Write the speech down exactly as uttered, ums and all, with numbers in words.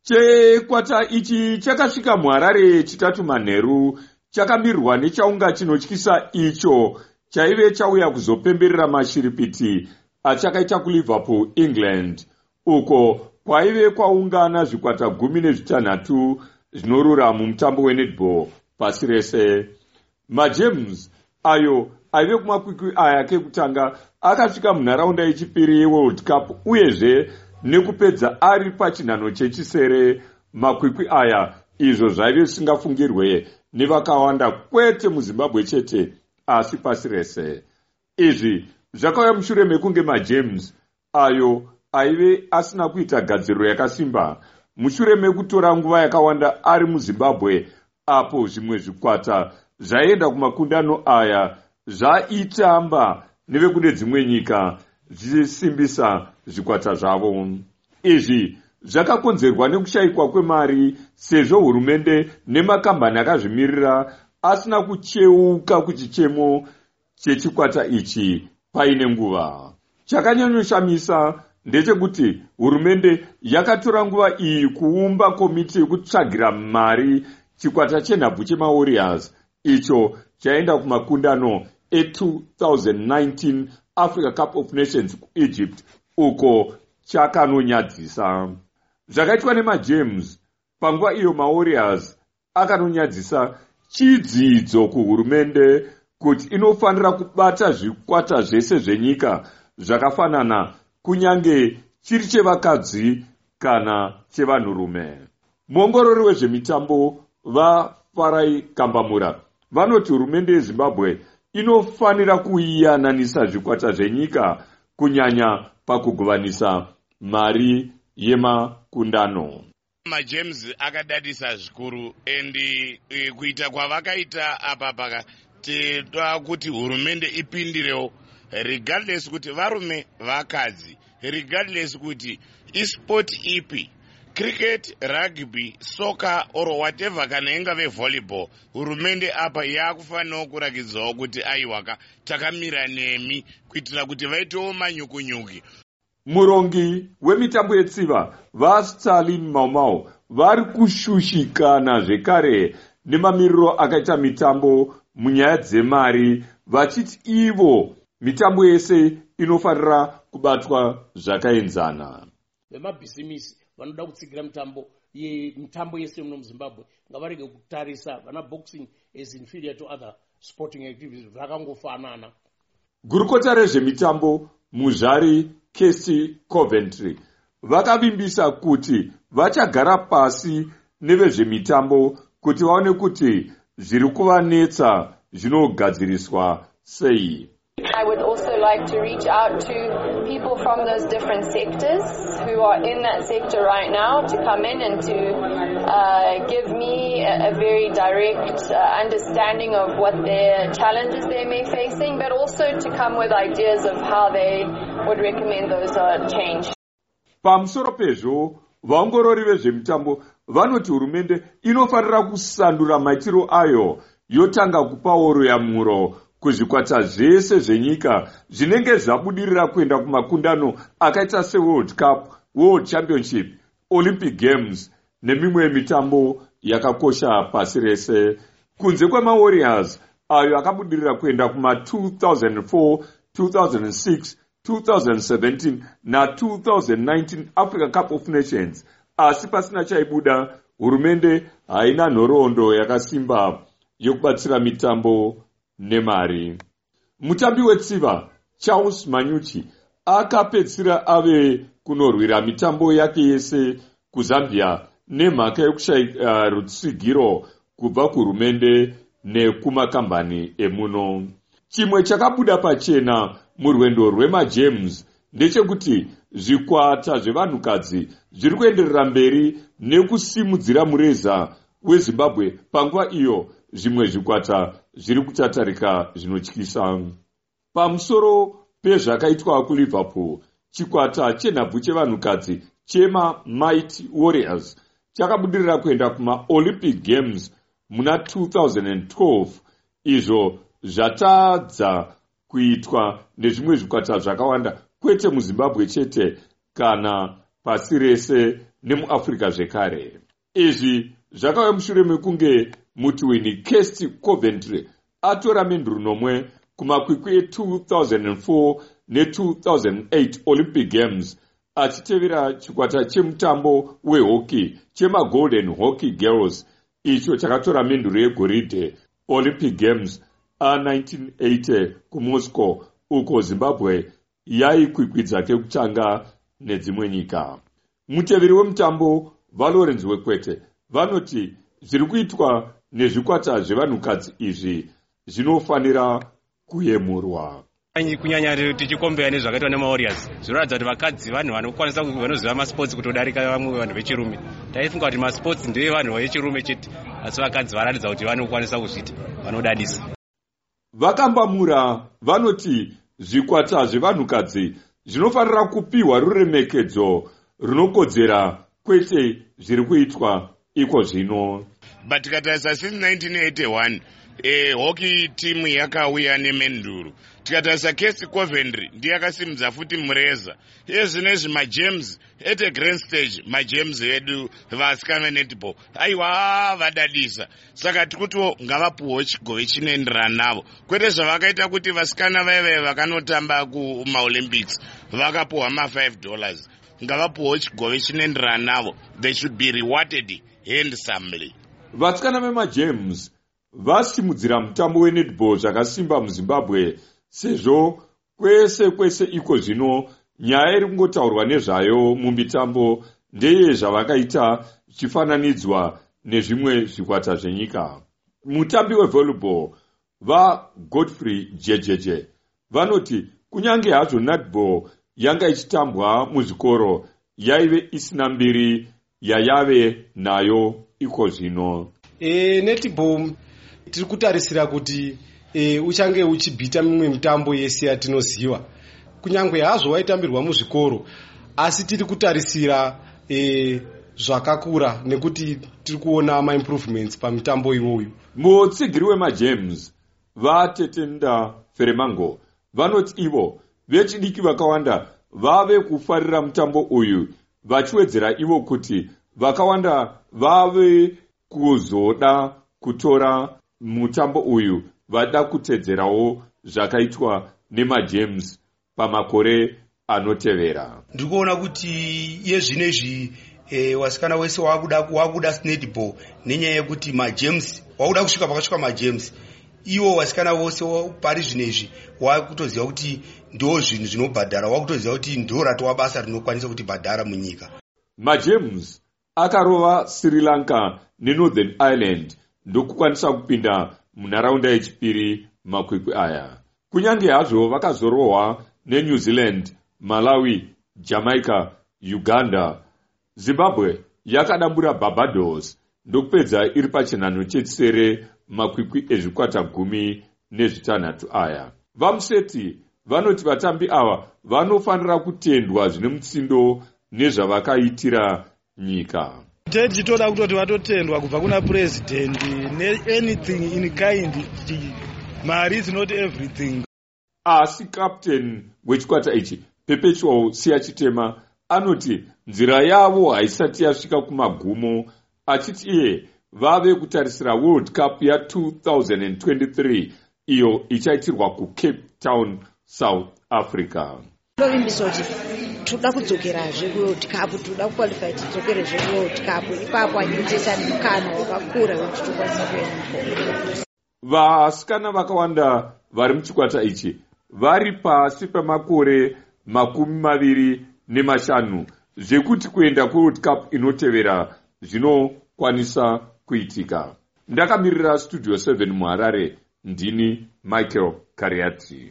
Chikwata ichi chakasvika muHarare chitatu manheru, chakamirirwa nechaunga chinotyisa icho chaive chauya kuzopemberera mashiripiti achakaita kuLiverpool, England, uko kwaive kwaungana zvikwata gumi nezvitanhatu zvinorura mumutambo wenetball pasi rese. MaGems ayo aive kumakwikwi aya kekutanga akasvika munharaunda yechipiri yeWorld Cup uyezve nekupedza ari pachinhano chechisere. Makwikwi aya izvo zvaive zvisingafungirwe nevakawanda, kwete muZimbabwe chete asi pasi rese. Izvi zvakauya mushure mekunge MaGems ayo aive asina kuita gadziriro yakasimba mushure mekutora nguva yakawanda ari muZimbabwe, apo zvimwe zvikwata zvaenda kumakundano aya zvaitamba nevekune dzimwe nyika zvichisimbisa zvikwata zvavo. Izvi zvakakonzerwa nekushayikwa kwemari, sezvo hurumende nemakambani akazvimirira asina kucheuka kuchichemo chechikwata ichi paine nguva. Chakanyanyoshamisa ndechekuti hurumende yakatora nguva iyi kuumba komiti yekutsvagira mari chikwata chenhabvu chemaWarriors icho chaenda kumakundano e-twenty nineteen Africa Cup of Nations kuEgypt, uko chakanonyadzisa. Zvakaitwa nemaGems panguva iyo maWarriors akanonyadzisa chidzidzo kuhurumende kuti inofanira kubata zvikwata zvese zvenyika zvakafanana, kunyange chiri chevakadzi kana chevanhurume. Muongorori wezvemitambo vaFarai Kambamura vanoti hurumende yeZimbabwe inofanira kuiyananisa zvikwata zvenyika, kunyanya pakugovanisa mari yemakundano. MaGems akadadisa zvikuru, endi e, kuita kwavakaita apa pakatetoa kuti hurumende ipindirewo, regardless kuti varume vakadzi, regardless kuti esport ipi, cricket, rugby, soccer or whatever, kana ingave volleyball, hurumende apa yakufanira kurakidzawo kuti aiwaka takamira nemi kuitira kuti vaitewo manyukunyuki. Murongi wemitambo yetsiva vaStalin Maumau vari kushushikana zvekare nemamiriro akaita mitambo munyaya dzemari, vachiti ivo mitambo yese inofanira kubatwa zvakaenzana. Vemabhisimisi vanoda kutsigira mitambo ye mitambo yese muno muZimbabwe ngavarege kutarisa vana boxing as inferior to other sporting activities, vakangofanana. Gurukota rezvemitambo muzvari Casey Coventry vakavimbisa kuti vachagara pasi nevezvemitambo kuti vaone kuti zviri kuvanetsa zvinogadziriswa sei. I would also like to reach out to people from those different sectors who are in that sector right now to come in and to uh, give me a, a very direct uh, understanding of what their challenges they may be facing, but also to come with ideas of how they would recommend those are changed. Pamusoro pezvo, vaongorori vezvemitambo vanoti hurumende inofanira kusandura maitiro ayo yotanga kupawo ruyamuro kuzvikwata zvese zvenyika zvinenge zvabudirira kuenda kumakundano akaita seWorld Cup, World Championship, Olympic Games nemimwe mitambo yakakosha pasi rese. Kunze kwemaWarriors ayo akabudirira kuenda kuma two thousand four, two thousand six, two thousand seventeen na two thousand nineteen Africa Cup of Nations, asi pasina chaibuda. Hurumende haina nhoroondo yakasimba yokubatsira mitambo nemari. Mutambi wetsiva Charles Manyuchi akapedzisira ave kunorwira mitambo yake yese kuZambia nemhaka yekushaya rutsigiro kubva kuhurumende nekumakambani emuno. Chimwe chakabuda pachena murwendo rwemaGems ndechekuti zvikwata zvevanhukadzi zviri kuenderera mberi nekusimudzira mureza weZimbabwe panguva iyo zvimwe zvikwata zviri kutatarika zvinotyisa. Pamusoro pezvakaitwa kuLiverpool, chikwata chenhabvu chevanhukadzi chema Mighty Warriors chakabudirira kuenda kuma Olympic Games muna two thousand twelve, izvo zvatadza kuitwa nezvimwe zvikwata zvakawanda, kwete muZimbabwe chete kana pasi rese nemuafrica zvekare. Izvi zvakauya mushure mekunge mutiwini Kirsty Coventry atora menduru nomwe kumakwikwi e-two thousand four ne-two thousand eight Olympic Games achitevera chikwata chemutambo wehockey chema-Golden Hockey Girls icho chakatora menduru yegoridhe Olympic Games a-nineteen eighty kuMoscow, uko Zimbabwe yaikwikwidza kekutanga nedzimwe nyika. Muteveri wemutambo vaLawrence Wekwete vanoti zviri kuitwa nezvikwata zvevanhukadzi izvi zvinofanira kuyemurwa. Kunyanya tichikombera nezvakaitwa nemaWarriors zvinoratidza kuti vakadzi vanhu vanokwanisa vanoziva masports kutodarika vamwe vanhu vechirume. Taifunga kuti masports ndeye vanhu vechirume chete, asi vakadzi varatidza kuti vanokwanisa kuzviita, vanodadisa. Vakambamura vanoti zvikwata zvevanhukadzi zvinofanira kupiwa ruremekedzo runokodzera kwete zviri kuitwa iko zvino. But tikatarisa since nineteen eighty-one eh, hockey team yakauya nemenduru. Tikatarisa Kirsty Coventry ndiye akasimudza futi mureza. Iye zvinezvi majames at a grand stage majames edu vasikana netball aiwa vadadisa. Saka tikutiwo ngavapuwe chigove chinoenderana navo, kwete zvavakaita kuti vasikana vaive vakanotamba kumaolympics vakapuwa ma five dollars. Ngavapuwe chigove chinoenderana navo. They should be rewarded handsomely. Vasikana vemajames vasimudzira mutambo wenetball zvakasimba muZimbabwe, sezvo kwese kwese iko zvino nyaya iri kungotaurwa nezvayo mumitambo ndeye zvavakaita chifananidzwa nezvimwe zvikwata zvenyika. Mutambi wevolleyball vaGodfrey Jejeje vanoti kunyange hazvo netball yanga ichitambwa muzvikoro yaive isina mbiri yayave nayo iko zvino. E, netball tiri kutarisira kuti e, uchange uchibhita mimwe mitambo yese yatinoziva, kunyange hazvo waitambirwa muzvikoro, asi tiri kutarisira e, zvakakura nekuti tiri kuona ma-improvements pamitambo iwoyo. Mutsigiri wemajames vaTetenda Feremango vanoti ivo vechidiki vakawanda vave kufarira mutambo uyu, vachiwedzera ivo kuti vakawanda vave kuzoda kutora mutambo uyu vada kutedzerawo zvakaitwa nemajames pamakore anotevera. Ndikuona kuti iye zvinezvi e, wasikana wese wakuda wakuda netball nenyaya yekuti majames wakuda kusvika pakasvika majames. Iwo wasikana vose pari zvinezvi wakutoziva kuti ndo zvinhu zvinobhadhara, wakutoziva kuti ndo ratova basa rinokwanisa kuti bhadhara munyika. Majames akarova Sri Lanka neNorthern Ireland ndokukwanisa kupinda munharaunda yechipiri makwikwi aya. Kunyange hazvo vakazorohwa neNew Zealand, Malawi, Jamaica, Uganda, Zimbabwe yakadambura Barbados ndokupedza iri pachinhano chetsere makwikwi ezvikwata gumi nezvitanhatu aya. Vamuseti vanoti vatambi ava vanofanira kutendwa zvine mutsindo nezvavakaitira nyika. Tichitoda kutoti vatotendwa kubva kuna president ne-anything in kind. Mari is not everything. Asi captain wechikwata ichi Perpetual Siyachitema anoti nzira yavo haisati yasvika kumagumo, achiti iye vave kutarisira World Cup ya two thousand twenty-three iyo ichaitirwa kuCape Town, South Africa. Ndovimbisoti toda kudzokerazve kuWorld Cup, toda kuqualify tidzokerezve kuWorld Cup, ipapo andinochesa mukana wakakura wekuti tokwanisa kuenda. Vasikana vakawanda vari muchikwata ichi vari pasi pemakore makumi maviri nemashanu zvekuti kuenda kuWorld Cup inotevera zvinokwanisa kuitika. Ndakamirira Studio seven muHarare, ndini Michael Kariati.